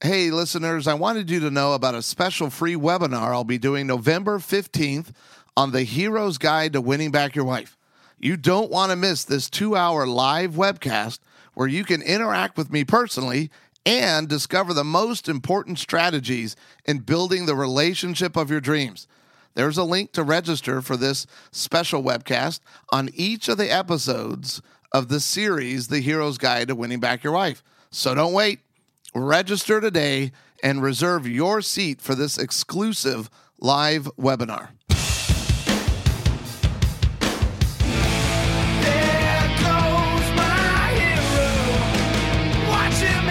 Hey, listeners, I wanted you to know about a special free webinar I'll be doing November 15th on the Hero's Guide to Winning Back Your Wife. You don't want to miss this 2-hour live webcast where you can interact with me personally and discover the most important strategies in building the relationship of your dreams. There's a link to register for this special webcast on each of the episodes of the series, The Hero's Guide to Winning Back Your Wife. So don't wait. Register today and reserve your seat for this exclusive live webinar. There goes my hero. Watch him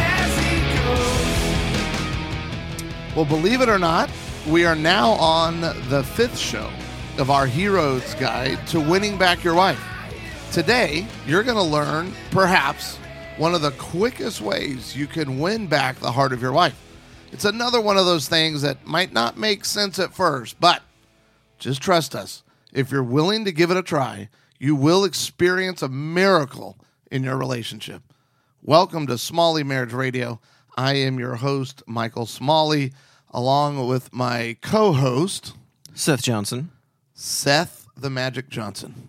as he goes. Well, believe it or not, we are now on the 5th show of our Hero's Guide to Winning Back Your Wife. Today, you're going to learn, perhaps, one of the quickest ways you can win back the heart of your wife. It's another one of those things that might not make sense at first, but just trust us. If you're willing to give it a try, you will experience a miracle in your relationship. Welcome to Smalley Marriage Radio. I am your host, Michael Smalley, along with my co-host, Seth Johnson. Seth the Magic Johnson.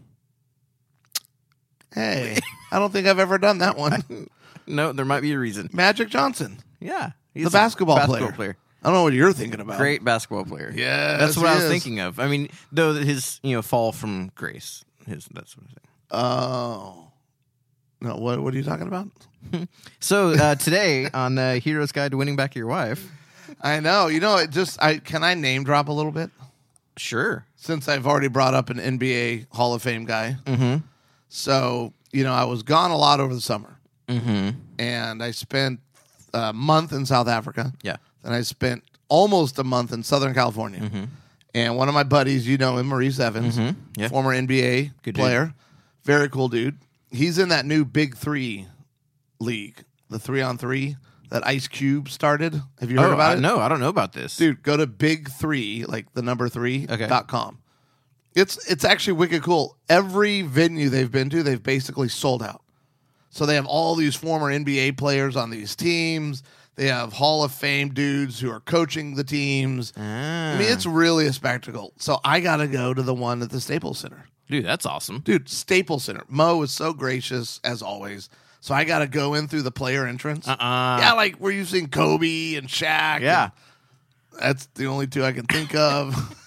Hey, I don't think I've ever done that one. No, there might be a reason. Magic Johnson, Yeah. the basketball player. I don't know what you're thinking about. Great basketball player. Yes, That's what he I was is. thinking of. I mean, though his, fall from grace. That's what I'm saying. Oh. No, what are you talking about? So today on the Hero's Guide to Winning Back Your Wife. I know. Can I name drop a little bit? Sure. Since I've already brought up an NBA Hall of Fame guy. Mm-hmm. So, I was gone a lot over the summer. Mm-hmm. And I spent a month in South Africa. Yeah. Then I spent almost a month in Southern California. Mm-hmm. And one of my buddies, you know him, Maurice Evans, Yeah. former NBA Good player. Very cool dude. He's in that new Big Three league, the 3-on-3 that Ice Cube started. Have you heard about it? No, I don't know about this. Dude, go to Big3, like the number 3.com. It's actually wicked cool. Every venue they've been to, they've basically sold out. So they have all these former NBA players on these teams. They have Hall of Fame dudes who are coaching the teams. I mean, it's really a spectacle. So I got to go to the one at the Staples Center. Dude, that's awesome. Dude, Staples Center. Mo is so gracious, as always. So I got to go in through the player entrance. Yeah, like where you've seen Kobe and Shaq. Yeah. And that's the only two I can think of.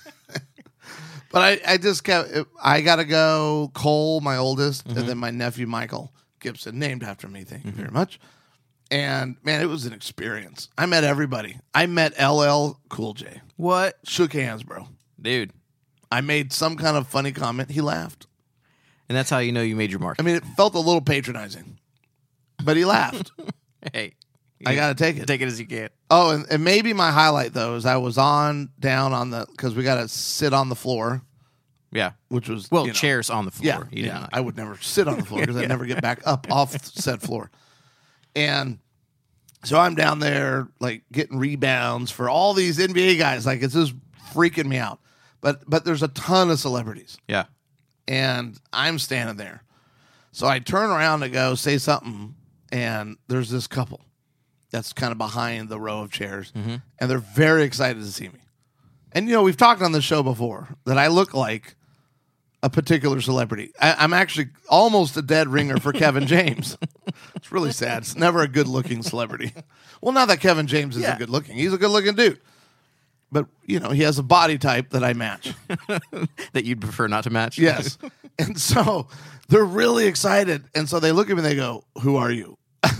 But I just kept, I got to go. Cole, my oldest, and then my nephew, Michael Gibson, named after me. Thank you very much. And, man, it was an experience. I met everybody. I met LL Cool J. What? Shook hands, bro. Dude. I made some kind of funny comment. He laughed. And that's how you know you made your mark. I mean, it felt a little patronizing, but he laughed. Hey. I got to take it. Take it as you can. Oh, and maybe my highlight, though, is I was down on the, because we got to sit on the floor, Yeah. which was, Chairs on the floor. Yeah, You did yeah. not. I would never sit on the floor because I'd never get back up off said floor. And so I'm down there, like, getting rebounds for all these NBA guys. Like, it's just freaking me out. But there's a ton of celebrities. Yeah. And I'm standing there. So I turn around to go say something, and there's this couple that's kind of behind the row of chairs, and they're very excited to see me. And, we've talked on the show before that I look like a particular celebrity. I'm actually almost a dead ringer for Kevin James. It's really sad. It's never a good-looking celebrity. Well, not that Kevin James isn't good-looking. He's a good-looking dude. But, he has a body type that I match. That you'd prefer not to match? Yes. And so they're really excited. And so they look at me and they go, "Who are you?"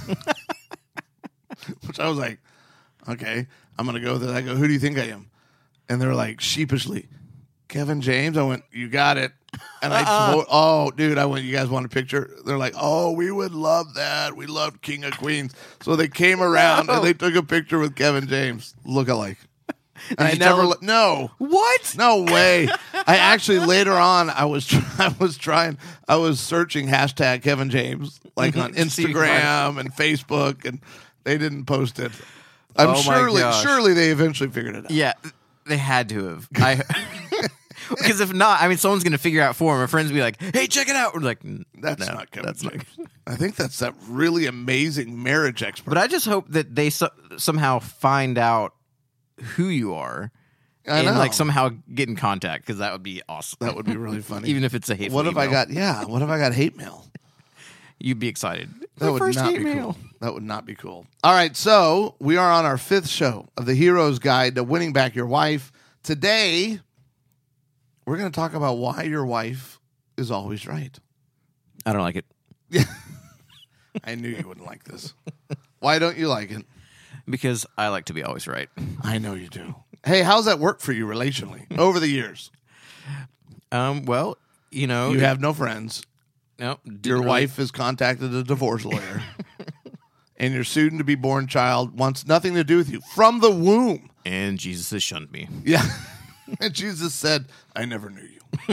Which I was like, okay, I'm going to go there. I go, "Who do you think I am?" And they're like, sheepishly, "Kevin James." I went, "You got it." And I went, "You guys want a picture?" They're like, "Oh, we would love that. We love King of Queens." So they came around and they took a picture with Kevin James, look-alike. And I never, no. What? No way. I actually later on I was searching hashtag Kevin James like on Instagram and Facebook, and they didn't post it. I'm Oh my gosh. surely they eventually figured it out. Yeah, they had to have. Because if not, I mean, someone's going to figure out for him. Our friends will be like, hey, check it out. We're like, That's no, not Kevin that's not. James. I think that's that really amazing marriage expert. But I just hope that they somehow find out who you are I and know. like somehow get in contact, because that would be awesome. That would be really funny. Even if it's a hateful What if I email. got hate mail? You'd be excited. That My would first not hate be mail. cool. That would not be cool. All right, so we are on our 5th show of the Hero's Guide to Winning Back Your Wife. Today, we're going to talk about why your wife is always right. I don't like it. I knew you wouldn't like this. Why don't you like it? Because I like to be always right. I know you do. Hey, how's that work for you relationally over the years? Well, you know, You have no friends. no. Your wife has contacted a divorce lawyer. And your soon-to-be-born child wants nothing to do with you from the womb. and Jesus has shunned me. Yeah. And Jesus said, I never knew you.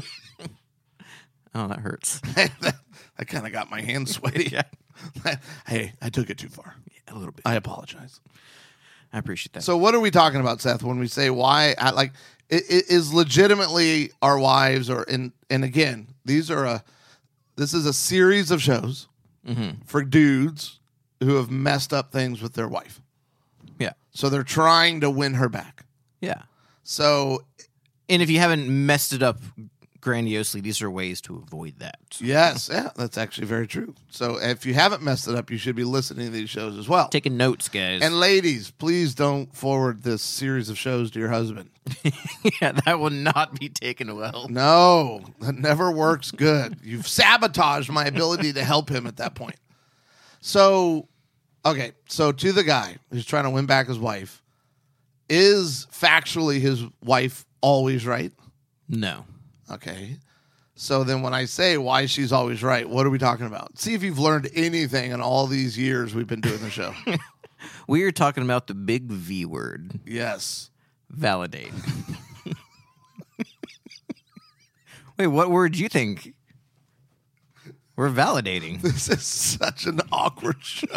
Oh, that hurts. that kind of got my hands sweaty. Yeah. Hey, I took it too far. A little bit. I apologize. I appreciate that. So what are we talking about, Seth, when we say why? It is legitimately our wives, and again, this is a series of shows for dudes who have messed up things with their wife. yeah, So they're trying to win her back. yeah. So And if you haven't messed it up grandiosely, these are ways to avoid that. yes, yeah, that's actually very true. So if you haven't messed it up, you should be listening to these shows as well. Taking notes, guys. And ladies, please don't forward this series of shows to your husband. yeah, that will not be taken well. No, that never works good. You've sabotaged my ability to help him at that point. So, okay, so to the guy who's trying to win back his wife, is factually his wife always right? No. Okay. So then when I say why she's always right, what are we talking about? See if you've learned anything in all these years we've been doing the show. We are talking about the big V word. Yes. Validate. Wait, what word do you think? We're validating. This is such an awkward show.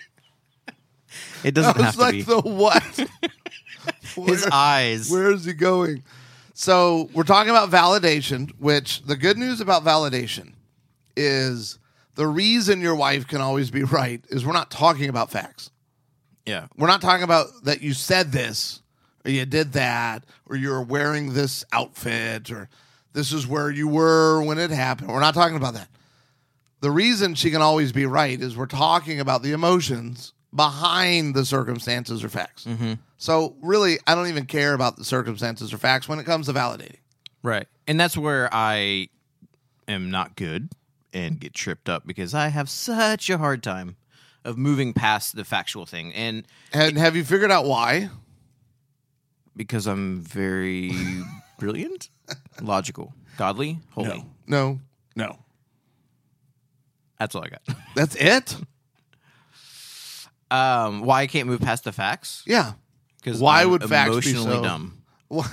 It doesn't I have was to like, be. the what? His eyes. Where is he going? So we're talking about validation, which the good news about validation is the reason your wife can always be right is we're not talking about facts. Yeah. We're not talking about that you said this or you did that or you're wearing this outfit or this is where you were when it happened. We're not talking about that. The reason she can always be right is we're talking about the emotions behind the circumstances or facts. Mm-hmm. So really, I don't even care about the circumstances or facts when it comes to validating. Right. And that's where I am not good and get tripped up because I have such a hard time of moving past the factual thing. And Have you figured out why? because I'm very brilliant, logical, godly, holy. No. That's all I got. That's it? Why I can't move past the facts? Yeah. Because Why I'm would facts be emotionally so dumb. Wha-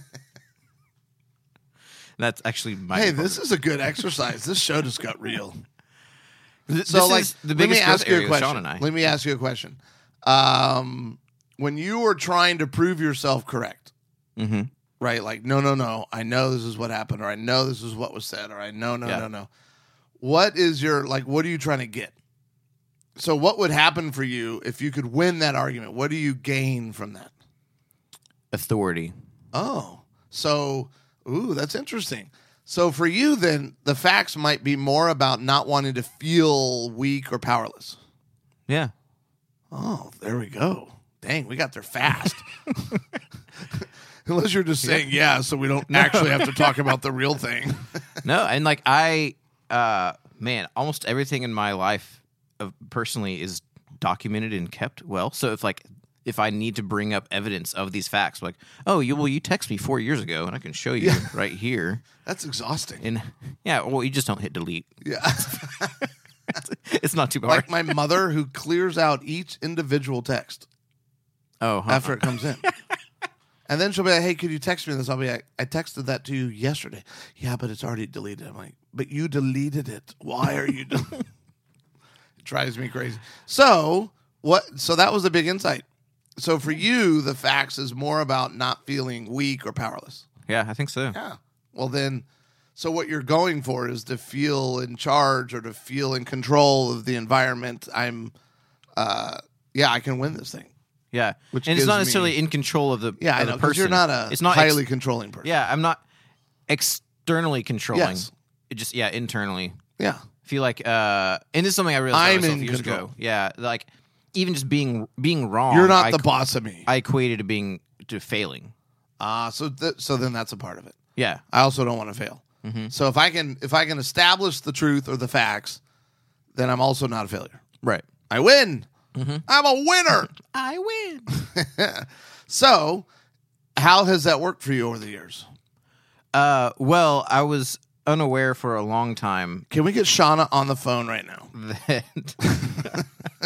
That's actually my. Hey, this is a good exercise. This show just got real. This So, like, is the let me biggest ask growth you a area with Sean question. and I. Let me ask you a question. When you were trying to prove yourself correct, Mm-hmm. right? Like, no. I know this is what happened, or I know this is what was said, or I know, Yeah. no. What is your, like, what are you trying to get? So what would happen for you if you could win that argument? What do you gain from that? Authority. Oh, so, that's interesting. So for you, then, the facts might be more about not wanting to feel weak or powerless. Yeah. Oh, there we go. Dang, we got there fast. Unless you're just saying yeah, so we don't actually have to talk about the real thing. No, and like man, almost everything in my life personally is documented and kept well. So if I need to bring up evidence of these facts, like, oh, you text me 4 years ago, and I can show you right here. That's exhausting. And yeah, well, you just don't hit delete. Yeah. It's not too hard. Like my mother who clears out each individual text after it comes in. And then she'll be like, hey, could you text me this? I'll be like, I texted that to you yesterday. Yeah, but it's already deleted. I'm like, but you deleted it. Why are you It drives me crazy. So that was a big insight. So for you, the facts is more about not feeling weak or powerless. Yeah, I think so. Yeah. Well, then, so what you're going for is to feel in charge or to feel in control of the environment. I can win this thing. Yeah, Which and it's gives not me- necessarily in control of the Yeah, I of know. the 'Cause person. you're not a it's not highly controlling person. Yeah, I'm not externally controlling. Yes. It just internally. Yeah. I feel like and this is something I realized I'm about myself in years control. ago. Yeah, like even just being wrong. You're not I the boss of me. I equated to failing. So then that's a part of it. Yeah. I also don't want to fail. So if I can establish the truth or the facts, then I'm also not a failure. Right. I win. I'm a winner. I win. So, how has that worked for you over the years? Well, I was unaware for a long time Can we get Shauna on the phone right now? that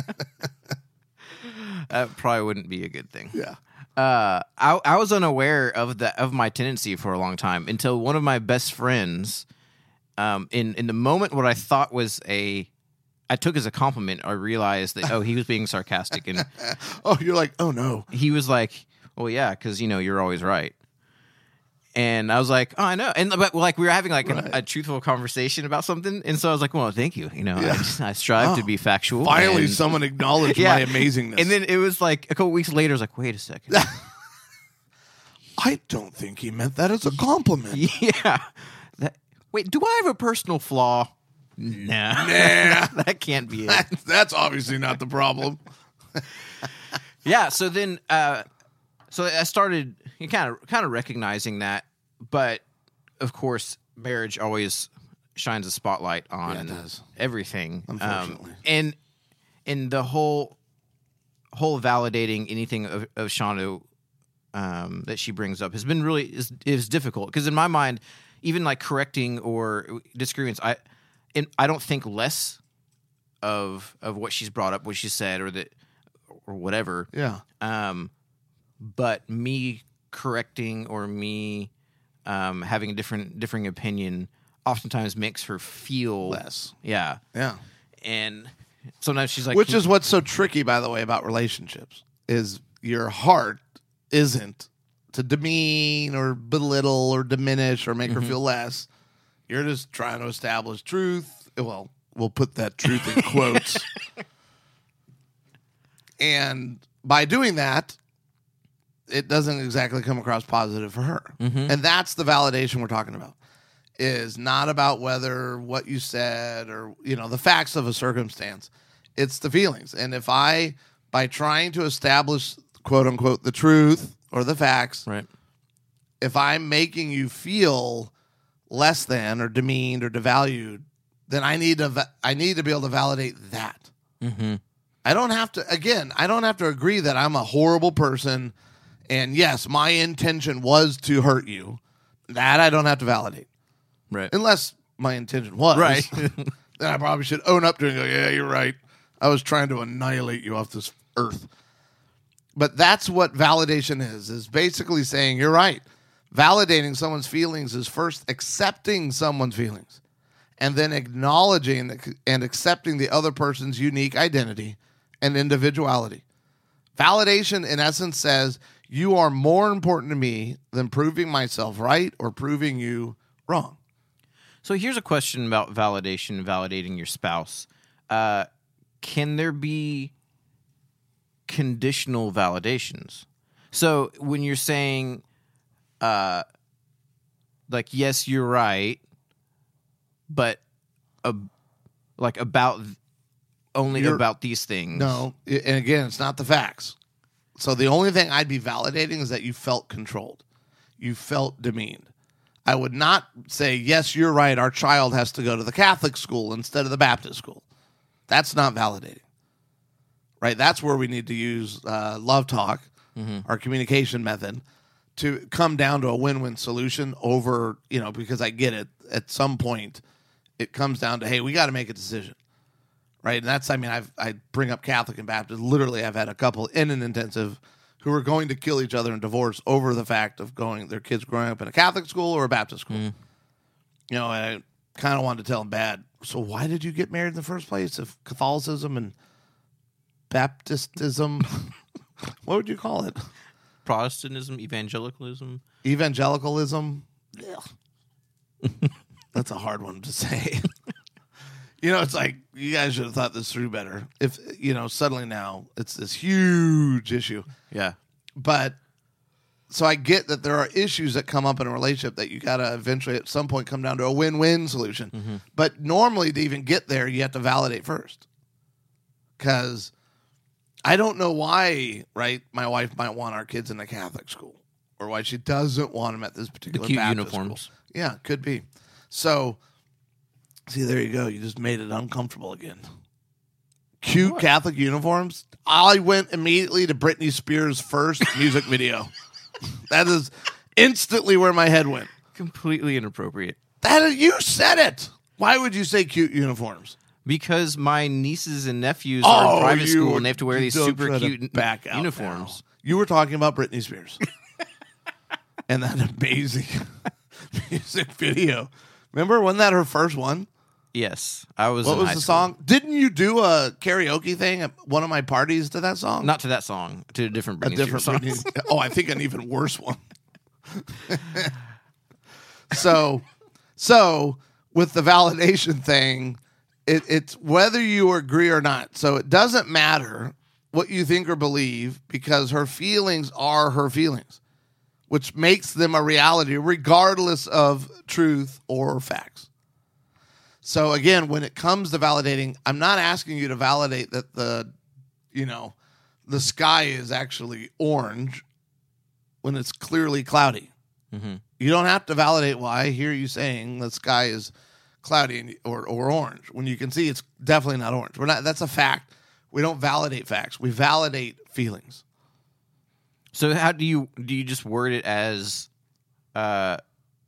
that probably wouldn't be a good thing. Yeah. I was unaware of my tendency for a long time until one of my best friends, in the moment what I thought was I took as a compliment, I realized that he was being sarcastic, and Oh, you're like, oh no. he was like, "Well, yeah, because you're always right." And I was like, "Oh, I know." But like we were having like Right. a truthful conversation about something, and so I was like, "Well, thank you." Yeah. I strive to be factual. Finally, and- someone acknowledged Yeah. my amazingness. And then it was like a couple weeks later, I was like, "Wait a second." I don't think he meant that as a compliment. Yeah. Wait, do I have a personal flaw? Nah. That can't be it. That's obviously not the problem. Yeah, so then so I started kind of recognizing that, but of course, marriage always shines a spotlight on Yeah, it does. everything. Unfortunately. And the whole validating anything of Shawna that she brings up has been really is difficult, because in my mind, even like correcting or disagreements, I don't think less of what she's brought up, what she said, or whatever. Yeah. But me correcting or me having a differing opinion oftentimes makes her feel Less. Yeah, Yeah. and sometimes she's like, Which is what's so tricky, by the way, about relationships, is your heart isn't to demean or belittle or diminish or make her feel less. You're just trying to establish truth. Well, we'll put that truth in quotes. And by doing that, it doesn't exactly come across positive for her. And that's the validation we're talking about. Is not about whether what you said or, the facts of a circumstance. It's the feelings. And if by trying to establish, quote unquote, the truth or the facts, right. if I'm making you feel less than or demeaned or devalued, then I need to be able to validate that. I don't have to agree that I'm a horrible person, and yes, my intention was to hurt you. That I don't have to validate. Right. Unless my intention was. Right. Then I probably should own up to it and go, yeah, you're right. I was trying to annihilate you off this earth. But that's what validation is basically saying, you're right. Validating someone's feelings is first accepting someone's feelings and then acknowledging and accepting the other person's unique identity and individuality. Validation, in essence, says you are more important to me than proving myself right or proving you wrong. So here's a question about validating your spouse. Can there be conditional validations? So when you're saying, like, yes, you're right, but about these things. No, and again, it's not the facts. So the only thing I'd be validating is that you felt controlled. You felt demeaned. I would not say, yes, you're right, our child has to go to the Catholic school instead of the Baptist school. That's not validating. Right? That's where we need to use love talk, our communication method, to come down to a win-win solution over, because I get it. At some point, it comes down to, hey, we got to make a decision. Right? And that's, I bring up Catholic and Baptist. Literally, I've had a couple in an intensive who are going to kill each other and divorce over the fact of their kids growing up in a Catholic school or a Baptist school. And I kind of wanted to tell them bad. So why did you get married in the first place? If Catholicism and Baptistism, what would you call it? Protestantism, evangelicalism. Evangelicalism. That's a hard one to say. It's like you guys should have thought this through better. If suddenly now it's this huge issue. Yeah. But so I get that there are issues that come up in a relationship that you got to eventually at some point come down to a win-win solution. Mm-hmm. But normally to even get there, you have to validate first. Because I don't know why, right, my wife might want our kids in a Catholic school or why she doesn't want them at this particular cute Baptist uniforms. school. Yeah, could be. So, see, there you go. You just made it uncomfortable again. Cute Catholic uniforms? I went immediately to Britney Spears' first music video. That is instantly where my head went. Completely inappropriate. You said it. Why would you say cute uniforms? Because my nieces and nephews are in private school and they have to wear these super cute uniforms. Now. You were talking about Britney Spears. And that amazing music video. Remember, wasn't that her first one? Yes. I was. What was the song? Didn't you do a karaoke thing at one of my parties to that song? Not to that song, to a different Britney Spears song. Oh, I think an even worse one. So with the validation thing, it's whether you agree or not. So it doesn't matter what you think or believe because her feelings are her feelings, which makes them a reality regardless of truth or facts. So again, when it comes to validating, I'm not asking you to validate that the sky is actually orange when it's clearly cloudy. Mm-hmm. You don't have to validate why. I hear you saying the sky is cloudy or orange when you can see it's definitely not orange. We're not. That's a fact. We don't validate facts. We validate feelings. So how do you just word it as how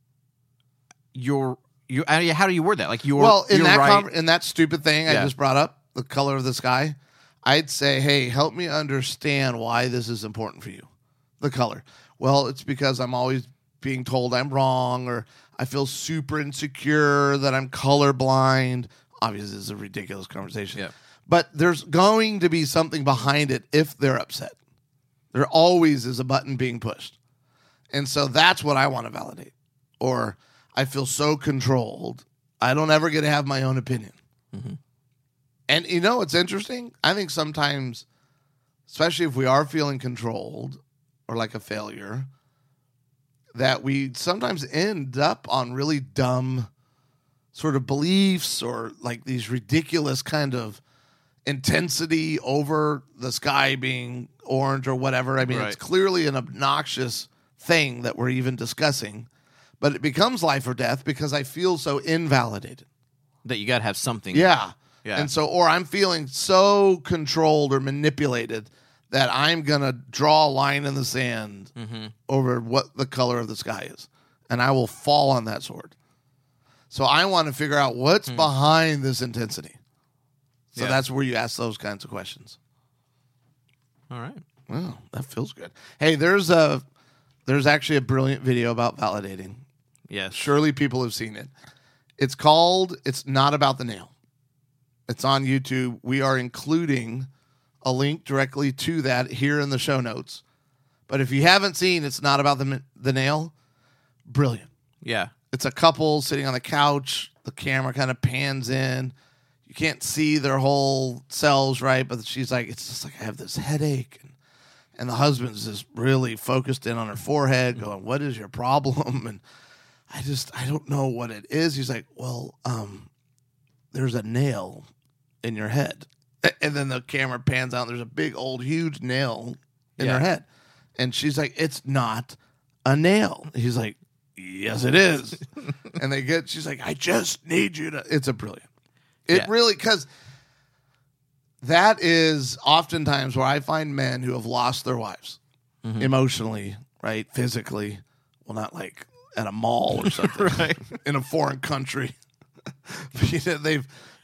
do you word that? Like in that stupid thing I just brought up, the color of the sky, I'd say, hey, help me understand why this is important for you. The color. Well, it's because I'm always being told I'm wrong, or I feel super insecure that I'm colorblind. Obviously, this is a ridiculous conversation. Yeah. But there's going to be something behind it if they're upset. There always is a button being pushed. And so that's what I want to validate. Or I feel so controlled, I don't ever get to have my own opinion. Mm-hmm. And it's interesting? I think sometimes, especially if we are feeling controlled or like a failure, that we sometimes end up on really dumb sort of beliefs or like these ridiculous kind of intensity over the sky being orange or whatever. I mean, It's clearly an obnoxious thing that we're even discussing, but it becomes life or death because I feel so invalidated. That you got to have something. Yeah. Yeah. And so, or I'm feeling so controlled or manipulated that I'm going to draw a line in the sand over what the color of the sky is. And I will fall on that sword. So I want to figure out what's behind this intensity. So that's where you ask those kinds of questions. All right. Well, that feels good. Hey, there's actually a brilliant video about validating. Yes. Surely people have seen it. It's called It's Not About the Nail. It's on YouTube. We are including a link directly to that here in the show notes. But if you haven't seen It's Not About the Nail, brilliant. Yeah. It's a couple sitting on the couch. The camera kind of pans in. You can't see their whole selves, right? But she's like, it's just like I have this headache. And the husband's just really focused in on her forehead going, what is your problem? And I don't know what it is. He's like, well, there's a nail in your head. And then the camera pans out. And there's a big old huge nail in her head. And she's like, it's not a nail. He's like, yes, it is. And she's like, I just need you to. It's a brilliant. It really, because that is oftentimes where I find men who have lost their wives emotionally, right? Physically. Well, not like at a mall or something, right? In a foreign country. Their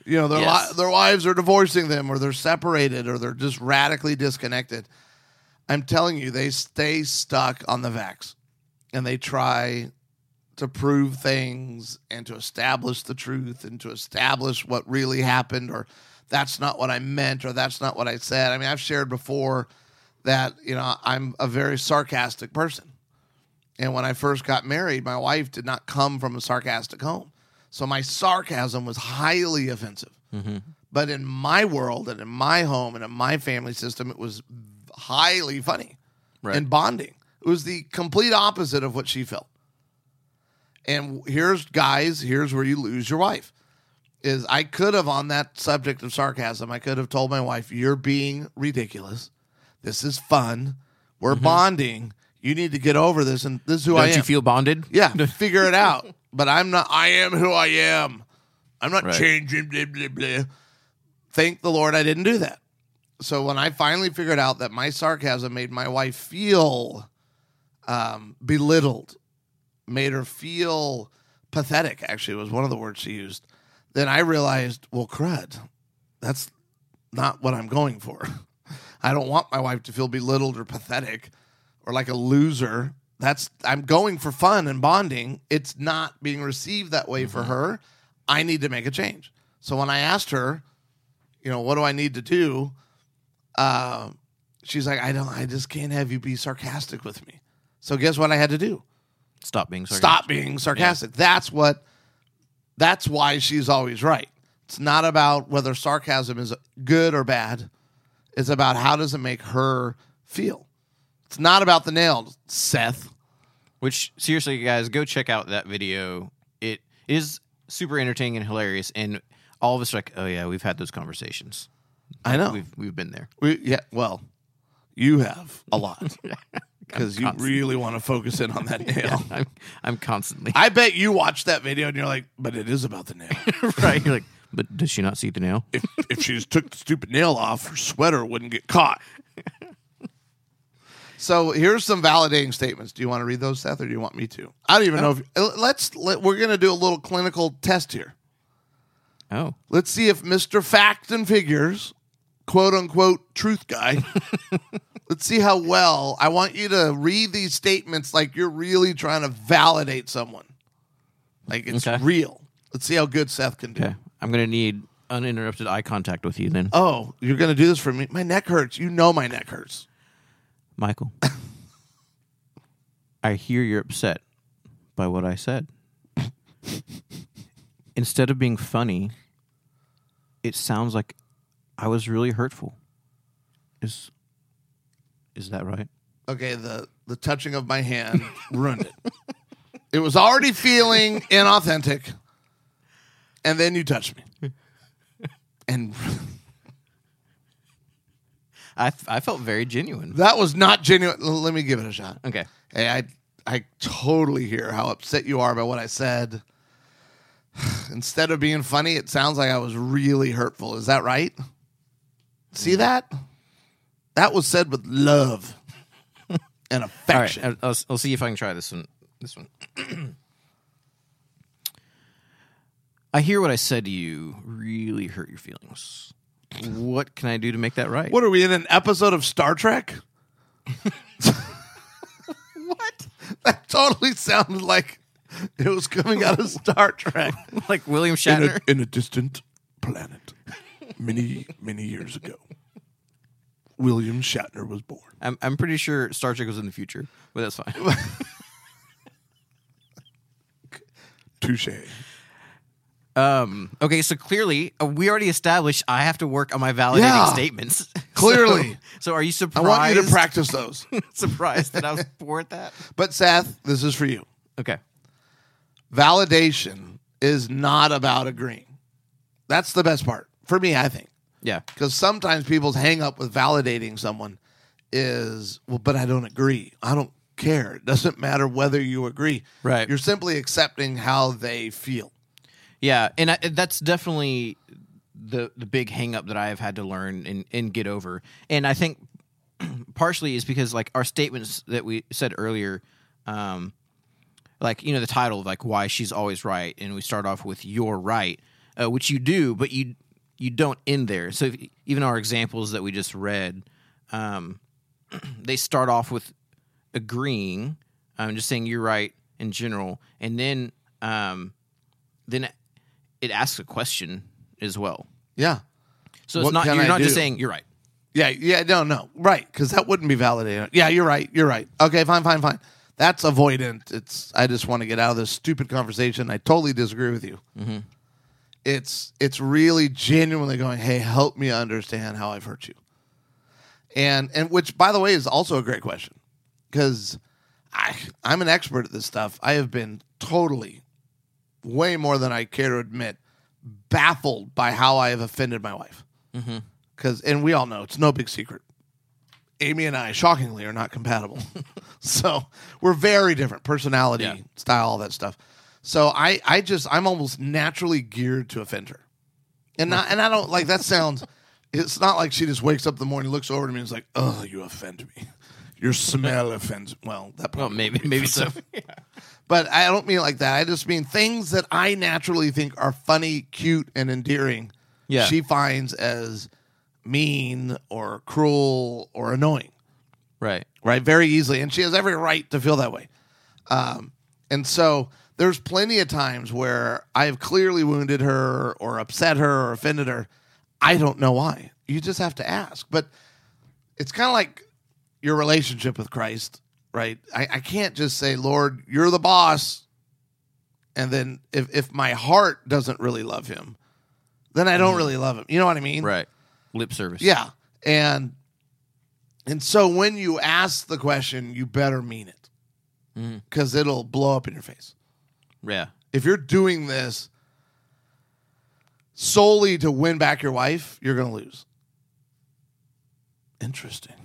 wives are divorcing them, or they're separated, or they're just radically disconnected. I'm telling you, they stay stuck on the vax, and they try to prove things and to establish the truth and to establish what really happened, or that's not what I meant, or that's not what I said. I mean, I've shared before that, I'm a very sarcastic person. And when I first got married, my wife did not come from a sarcastic home. So my sarcasm was highly offensive. Mm-hmm. But in my world and in my home and in my family system, it was highly funny and bonding. It was the complete opposite of what she felt. And here's where you lose your wife. Is I could have, on that subject of sarcasm, I could have told my wife, you're being ridiculous. This is fun. We're bonding. You need to get over this, and this is who I am. Don't you feel bonded? Yeah, figure it out. But I'm not. I am who I am. I'm not changing. Blah, blah, blah. Thank the Lord I didn't do that. So when I finally figured out that my sarcasm made my wife feel belittled, made her feel pathetic, actually was one of the words she used, then I realized, well, crud, that's not what I'm going for. I don't want my wife to feel belittled or pathetic or like a loser. I'm going for fun and bonding. It's not being received that way for her. I need to make a change. So when I asked her, what do I need to do? She's like, I just can't have you be sarcastic with me. So guess what I had to do? Stop being sarcastic. Stop being sarcastic. Yeah. That's why she's always right. It's not about whether sarcasm is good or bad. It's about how does it make her feel. It's not about the nail, Seth. Which, seriously, guys, go check out that video. It is super entertaining and hilarious, and all of us are like, oh, yeah, we've had those conversations. I know. We've been there. Well, you have a lot. Because you really want to focus in on that nail. Yeah, I'm constantly. I bet you watched that video and you're like, but it is about the nail. Right. You're like, but does she not see the nail? If she just took the stupid nail off, her sweater wouldn't get caught. So here's some validating statements. Do you want to read those, Seth, or do you want me to? I don't even know if we're going to do a little clinical test here. Oh. Let's see if Mr. Fact and Figures, quote unquote truth guy, let's see how well. I want you to read these statements like you're really trying to validate someone. Like it's real. Let's see how good Seth can do. Okay. I'm going to need uninterrupted eye contact with you then. Oh, you're going to do this for me? My neck hurts. You know my neck hurts. Michael, I hear you're upset by what I said. Instead of being funny, it sounds like I was really hurtful. Is that right? Okay, the touching of my hand ruined it. It was already feeling inauthentic, and then you touched me. And I felt very genuine. that was not genuine. Let me give it a shot. Okay. Hey, I totally hear how upset you are by what I said. Instead of being funny, it sounds like I was really hurtful. Is that right? See that? That was said with love and affection. All right, I'll see if I can try this one. I hear what I said to you really hurt your feelings. What can I do to make that right? What are we in an episode of Star Trek? What? That totally sounded like it was coming out of Star Trek. Like William Shatner? In a distant planet, many, many years ago, William Shatner was born. I'm pretty sure Star Trek was in the future, but that's fine. Touche. Okay, so clearly we already established I have to work on my validating statements. Clearly. So are you I surprised? want you to practice those. Surprised that I was poor at that? But Seth, this is for you. Okay. Validation is not about agreeing. That's the best part. For me, I think. Yeah. Because sometimes people's hang up with validating someone is, well, but I don't agree. I don't care. It doesn't matter whether you agree. Right. You're simply accepting how they feel. Yeah, and that's definitely the big hang up that I have had to learn and get over. And I think partially is because like our statements that we said earlier, like, the title of like why she's always right, and we start off with you're right, which you do, but you don't end there. So even our examples that we just read, they start off with agreeing, just saying you're right in general, and then it asks a question as well. Yeah. So What it's not can you're I not just do? saying you're right. Yeah, no. Right, because that wouldn't be validating. Yeah, you're right. Okay, fine. That's avoidant. I just want to get out of this stupid conversation. I totally disagree with you. Mm-hmm. It's really genuinely going, hey, help me understand how I've hurt you. And which, by the way, is also a great question, because I'm an expert at this stuff. I have been totally, way more than I care to admit, baffled by how I have offended my wife. Mm-hmm. And we all know it's no big secret. Amy and I, shockingly, are not compatible. So we're very different, personality, style, all that stuff. So I'm almost naturally geared to offend her, and I don't like that sounds. It's not like she just wakes up in the morning, looks over to me, and is like, "Oh, you offend me. Your smell offends." Well, that probably maybe so. Yeah. But I don't mean it like that. I just mean things that I naturally think are funny, cute, and endearing. Yeah. She finds as mean or cruel or annoying. Right. Very easily. And she has every right to feel that way. And so there's plenty of times where I've clearly wounded her or upset her or offended her. I don't know why. You just have to ask. But it's kind of like your relationship with Christ, right? I can't just say, Lord, you're the boss. And then if my heart doesn't really love him, then I don't really love him. You know what I mean? Right. Lip service. Yeah. And so when you ask the question, you better mean it, because it'll blow up in your face. Yeah. If you're doing this solely to win back your wife, you're going to lose. Interesting.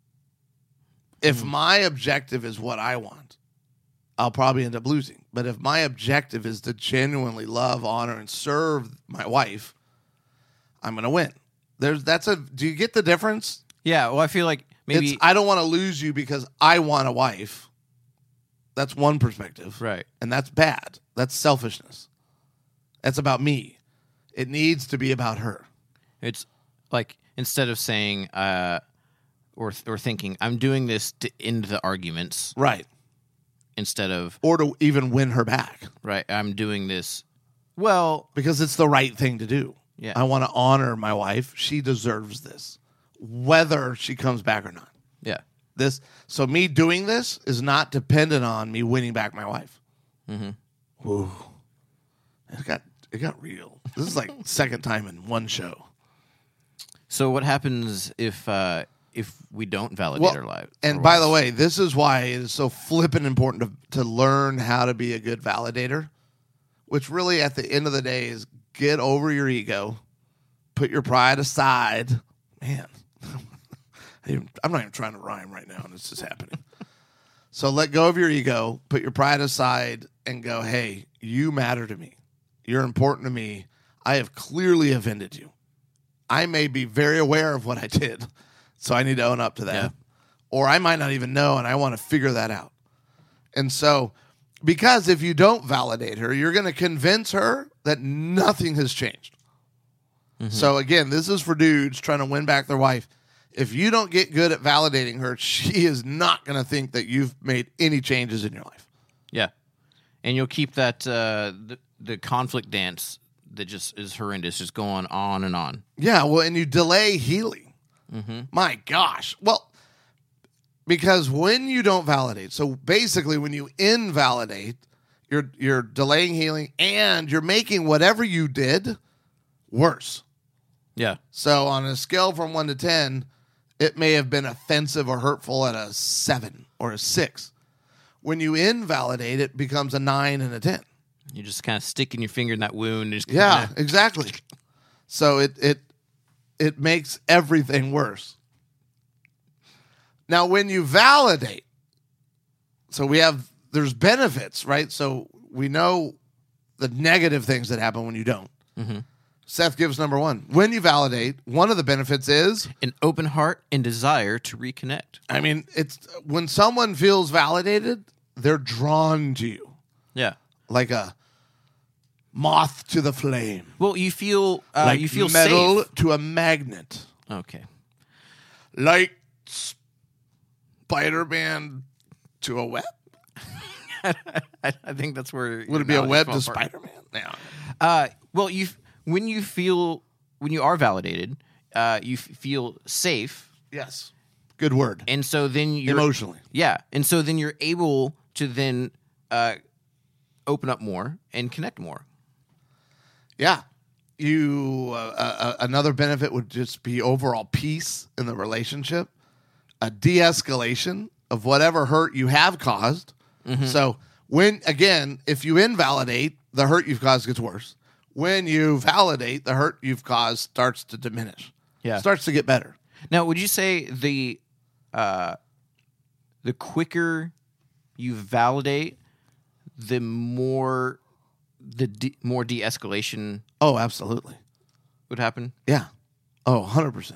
If my objective is what I want, I'll probably end up losing. But if my objective is to genuinely love, honor, and serve my wife, I'm going to win. Do you get the difference? Yeah. Well, I feel like maybe I don't want to lose you because I want a wife. That's one perspective. Right. And that's bad. That's selfishness. That's about me. It needs to be about her. it's like instead of saying or thinking I'm doing this to end the arguments, Right. instead of Or to even win her back. right, I'm doing this. Well, Because it's the right thing to do. Yeah. I want to honor my wife. She deserves this, whether she comes back or not. yeah, So me doing this is not dependent on me winning back my wife. Mm-hmm. Ooh. It got real. This is like second time in one show. So what happens if we don't validate our lives? And by the way, this is why it is so flippin' important to learn how to be a good validator, which really at the end of the day is get over your ego, put your pride aside. Man, I'm not even trying to rhyme right now, and it's just happening. So let go of your ego, put your pride aside, and go, hey, you matter to me. You're important to me. I have clearly offended you. I may be very aware of what I did, so I need to own up to that. Yeah. Or I might not even know, and I want to figure that out. And so, because if you don't validate her, you're going to convince her that nothing has changed. Mm-hmm. So again, this is for dudes trying to win back their wife. If you don't get good at validating her, she is not going to think that you've made any changes in your life. Yeah, and you'll keep that the conflict dance that just is horrendous, just going on and on. Yeah, well, and you delay healing. Mm-hmm. My gosh. Well, because when you don't validate, so basically when you invalidate, you're delaying healing and you're making whatever you did worse. Yeah. So on a scale from 1 to 10, it may have been offensive or hurtful at a 7 or a 6. When you invalidate, it becomes a 9 and a 10. You're just kind of sticking your finger in that wound. And just Yeah, exactly. So it makes everything worse. Now, when you validate, so there's benefits, right? So we know the negative things that happen when you don't. Mm-hmm. Seth gives number 1. When you validate, one of the benefits is an open heart and desire to reconnect. I mean, it's when someone feels validated, they're drawn to you. Yeah. Like a moth to the flame. Well, you feel Like you feel metal safe. to a magnet. Okay. Like Spider-Man to a web. I think that's where Would it be a web to Spider-Man? Well, when you are validated, you feel safe, Yes. Good word. and so then you're Emotionally. Yeah, and so then you're able to then open up more and connect more. Yeah. You another benefit would just be overall peace in the relationship, a de-escalation of whatever hurt you have caused. So if you invalidate, the hurt you've caused gets worse. When you validate, the hurt you've caused starts to diminish. Yeah. Starts to get better. Now, would you say the quicker you validate, the more more de-escalation Oh, absolutely. would happen? Yeah. Oh, 100%.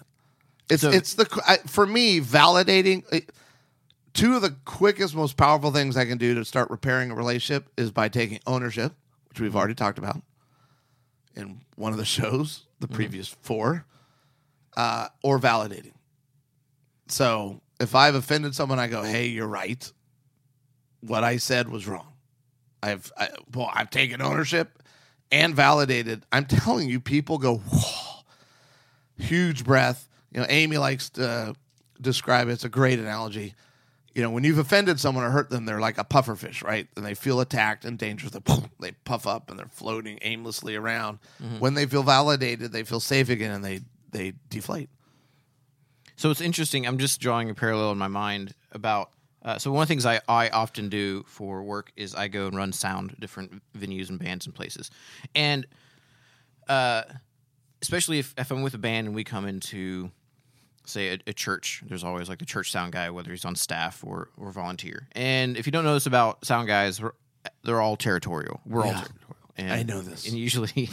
For me, validating, two of the quickest, most powerful things I can do to start repairing a relationship is by taking ownership, which we've already talked about in one of the shows, the previous 4, or validating. So if I've offended someone, I go, hey, you're right. What I said was wrong. I've taken ownership and validated. I'm telling you, people go, whoa, huge breath. You know, Amy likes to describe it. It's a great analogy. You know, when you've offended someone or hurt them, they're like a puffer fish, right? And they feel attacked and dangerous. They puff up and they're floating aimlessly around. When they feel validated, they feel safe again and they deflate. So it's interesting. I'm just drawing a parallel in my mind about. So one of the things I often do for work is I go and run sound at different venues and bands and places, and especially if I'm with a band and we come into, say, a church, there's always like the church sound guy, whether he's on staff or volunteer. And if you don't know this about sound guys, they're all territorial. We're all territorial. And, I know this. and usually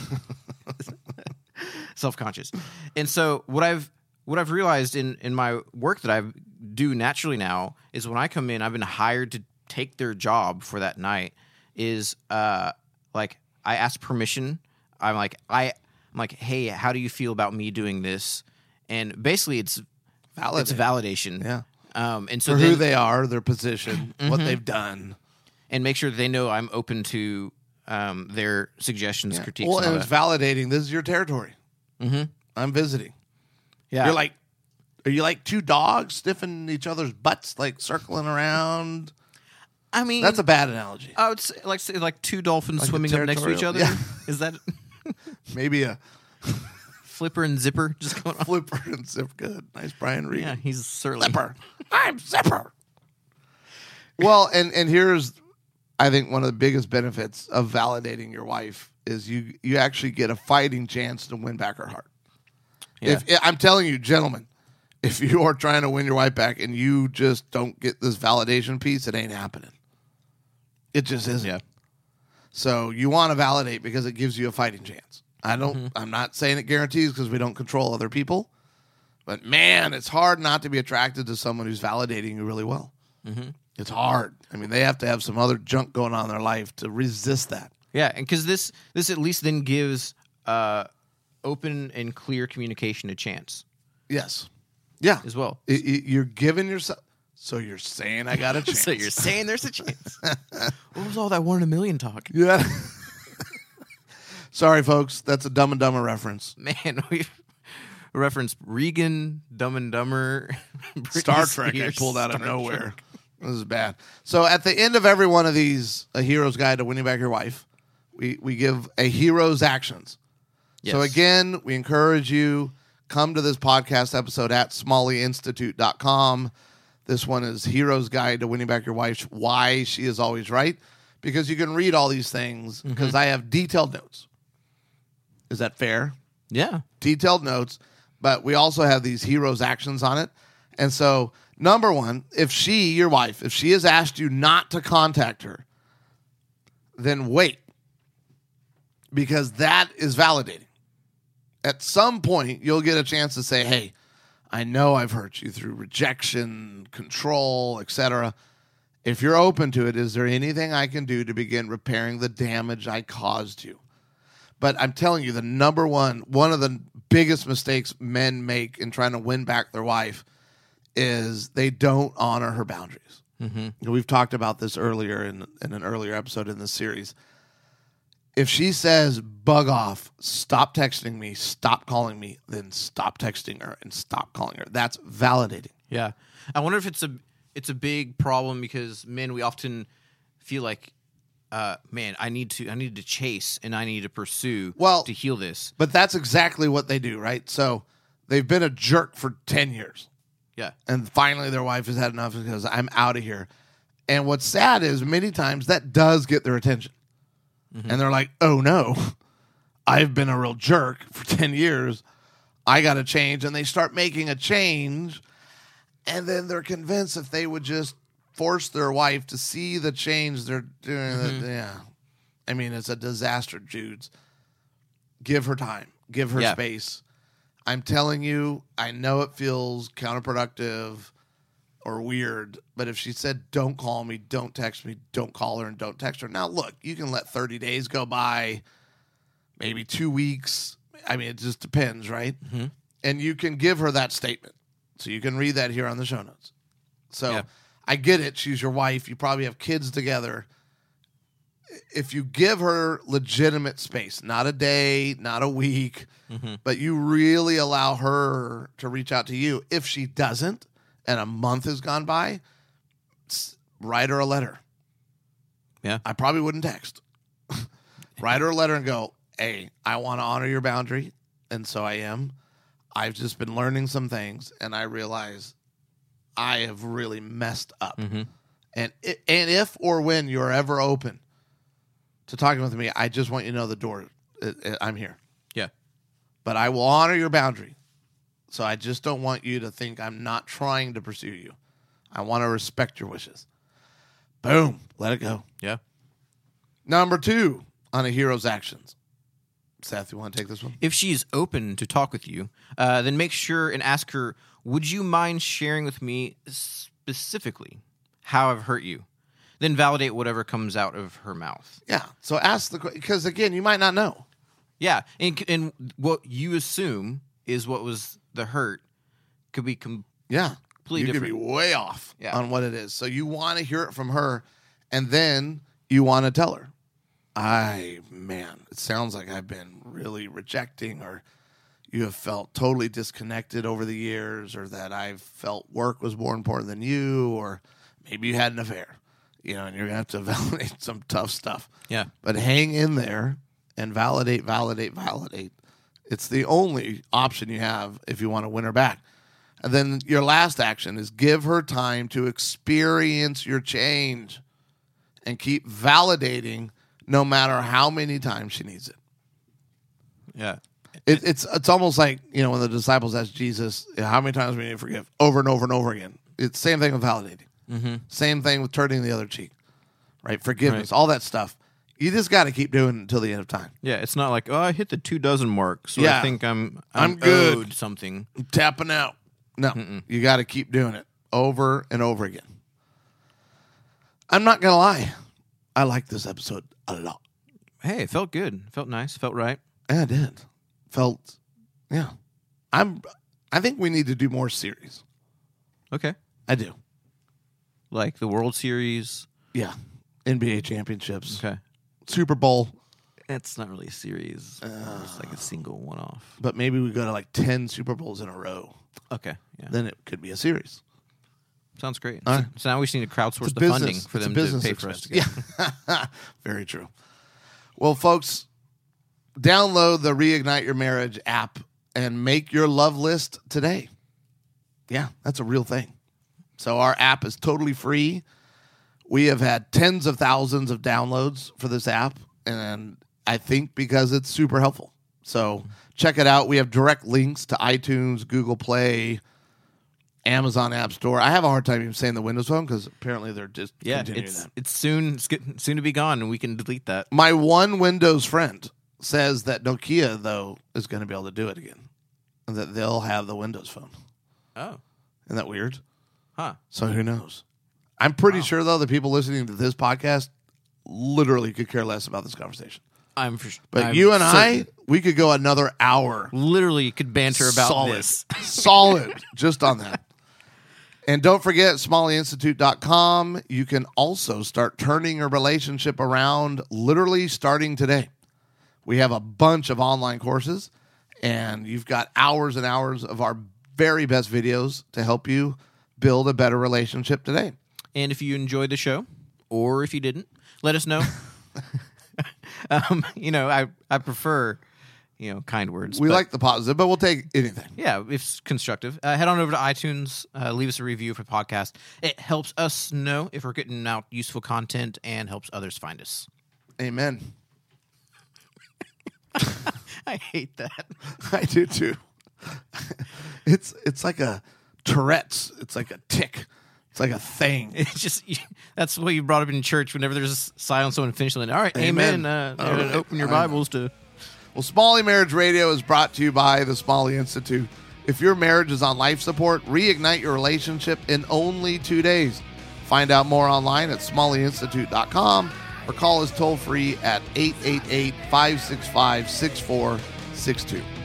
self-conscious. And so what I've realized in my work that I do naturally now is when I come in, I've been hired to take their job for that night. Is like I ask permission. I'm like, hey, how do you feel about me doing this? And basically, it's validation. Yeah. And so For then, who they are, their position, what they've done. and make sure that they know I'm open to their suggestions, critiques. Well, and all and it's that. validating. This is your territory. I'm visiting. Yeah. You're like, are you like 2 dogs sniffing each other's butts, like circling around? I mean, That's a bad analogy. I would say like 2 dolphins Like a swimming up next to each other. territorial- Is that Maybe a Flipper and Zipper just going on? flipper and zip. Good. Nice Brian Reed. Yeah, he's surly. Flipper. I'm Zipper. Well, and here's, I think, one of the biggest benefits of validating your wife is you actually get a fighting chance to win back her heart. Yeah. If I'm telling you, gentlemen, if you are trying to win your wife back and you just don't get this validation piece, it ain't happening. It just isn't. Yeah. So you want to validate because it gives you a fighting chance. I'm not saying it guarantees because we don't control other people, but man, it's hard not to be attracted to someone who's validating you really well. It's hard. I mean, they have to have some other junk going on in their life to resist that. Yeah, and because this at least then gives open and clear communication a chance Yes. Yeah. as well. You're giving yourself. So you're saying I got a chance. So you're saying there's a chance. What was all that 1 in a million talk? Yeah. Sorry, folks. That's a Dumb and Dumber reference. Man, we referenced Regan, Dumb and Dumber, Britney Star Trek I Spears, pulled out of Star nowhere. Trek. This is bad. So at the end of every one of these, A Hero's Guide to Winning Back Your Wife, we give a hero's actions. Yes. So again, we encourage you, come to this podcast episode at smalleyinstitute.com. This one is Hero's Guide to Winning Back Your Wife, Why She Is Always Right, because you can read all these things because I have detailed notes. Is that fair? Yeah. Detailed notes, but we also have these heroes actions on it. And so, number one, if she, your wife, if she has asked you not to contact her, then wait, because that is validating. At some point, you'll get a chance to say, hey, I know I've hurt you through rejection, control, etc. If you're open to it, is there anything I can do to begin repairing the damage I caused you? But I'm telling you, the number one of the biggest mistakes men make in trying to win back their wife is they don't honor her boundaries. We've talked about this earlier in an earlier episode in this series. If she says, bug off, stop texting me, stop calling me, then stop texting her and stop calling her. That's validating. Yeah. I wonder if it's a big problem because men, we often feel like, man, I need to chase and I need to pursue to heal this. But that's exactly what they do, right? So they've been a jerk for 10 years. Yeah. And finally their wife has had enough because I'm out of here. And what's sad is many times that does get their attention. Mm-hmm. And they're like, oh no, I've been a real jerk for 10 years. I got to change. And they start making a change. And then they're convinced if they would just force their wife to see the change they're doing. Mm-hmm. Yeah. I mean, it's a disaster, Judes. Give her time. Give her space. I'm telling you, I know it feels counterproductive or weird, but if she said, don't call me, don't text me, don't call her, and don't text her. Now, look, you can let 30 days go by, maybe 2 weeks. I mean, it just depends, right? Mm-hmm. And you can give her that statement. So you can read that here on the show notes. So I get it. She's your wife. You probably have kids together. If you give her legitimate space, not a day, not a week, but you really allow her to reach out to you. If she doesn't, and a month has gone by, write her a letter. Yeah. I probably wouldn't text. Write her a letter and go, hey, I want to honor your boundary, and so I am. I've just been learning some things, and I realize I have really messed up. Mm-hmm. And if or when you're ever open to talking with me, I just want you to know the door. I'm here. Yeah. But I will honor your boundary. So I just don't want you to think I'm not trying to pursue you. I want to respect your wishes. Boom. Let it go. Yeah. Number 2 on a hero's actions. Seth, you want to take this one? If she's open to talk with you, then make sure and ask her, would you mind sharing with me specifically how I've hurt you? Then validate whatever comes out of her mouth. Yeah. So ask because again, you might not know. Yeah. And what you assume is what was the hurt could be completely you different. could be way off on what it is. So you want to hear it from her, and then you want to tell her, it sounds like I've been really rejecting, or you have felt totally disconnected over the years, or that I've felt work was more important than you, or maybe you had an affair, and you're going to have to validate some tough stuff. Yeah. But hang in there and validate. It's the only option you have if you want to win her back. And then your last action is give her time to experience your change and keep validating no matter how many times she needs it. Yeah. It's almost like, when the disciples asked Jesus, how many times we need to forgive? Over and over and over again. It's the same thing with validating. Mm-hmm. Same thing with turning the other cheek, right? Forgiveness, all that stuff. You just got to keep doing it until the end of time. Yeah, it's not like, I hit the 24 mark, so I think I'm good. Owed something. I'm tapping out. No, you got to keep doing it over and over again. I'm not going to lie. I like this episode a lot. Hey, it felt good. Felt nice. Felt right. Yeah, it did. I think we need to do more series. Okay. I do. Like the World Series? Yeah. NBA championships. Okay. Super Bowl. It's not really a series. It's like a single one-off. But maybe we go to like 10 Super Bowls in a row. Okay. Yeah. Then it could be a series. Sounds great. Right. So now we just need to crowdsource the funding for them to pay for us to get. Yeah. Very true. Well, folks, download the Reignite Your Marriage app and make your love list today. Yeah, that's a real thing. So our app is totally free. We have had tens of thousands of downloads for this app, and I think because it's super helpful. So check it out. We have direct links to iTunes, Google Play, Amazon App Store. I have a hard time even saying the Windows Phone because apparently they're just continuing that. It's soon to be gone, and we can delete that. My one Windows friend says that Nokia, though, is going to be able to do it again, and that they'll have the Windows Phone. Oh. Isn't that weird? Huh. So who knows? I'm pretty sure, though, the people listening to this podcast literally could care less about this conversation. But you and I, we could go another hour. Literally could banter about this. Solid. Just on that. And don't forget, SmalleyInstitute.com. You can also start turning your relationship around literally starting today. We have a bunch of online courses, and you've got hours and hours of our very best videos to help you build a better relationship today. And if you enjoyed the show, or if you didn't, let us know. I prefer, kind words. We but like the positive, but we'll take anything. Yeah, if it's constructive. Head on over to iTunes, leave us a review for the podcast. It helps us know if we're getting out useful content and helps others find us. Amen. I hate that. I do too. It's like a Tourette's. It's like a tick. It's like a thing. It's just that's what you brought up in church. Whenever there's silence, someone finishes. All right, Amen. Open your Bibles to. Well, Smalley Marriage Radio is brought to you by the Smalley Institute. If your marriage is on life support, reignite your relationship in only 2 days. Find out more online at smalleyinstitute.com or call us toll free at 888-565-6462.